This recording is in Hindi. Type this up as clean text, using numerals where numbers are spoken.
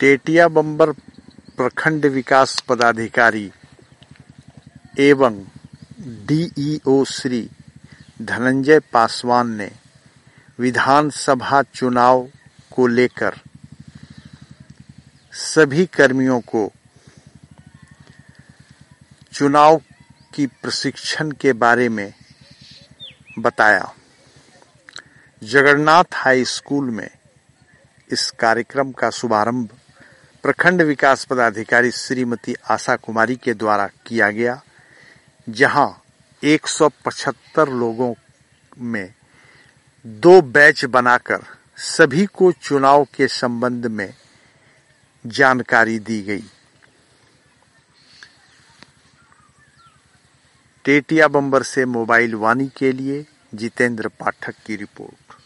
टेटिया बंबर प्रखंड विकास पदाधिकारी एवं डीईओ श्री धनंजय पासवान ने विधानसभा चुनाव को लेकर सभी कर्मियों को चुनाव की प्रशिक्षण के बारे में बताया। जगन्नाथ हाई स्कूल में इस कार्यक्रम का शुभारंभ प्रखंड विकास पदाधिकारी श्रीमती आशा कुमारी के द्वारा किया गया, जहां 175 लोगों में 2 बैच बनाकर सभी को चुनाव के संबंध में जानकारी दी गई। टेटिया बंबर से मोबाइल वाणी के लिए जितेंद्र पाठक की रिपोर्ट।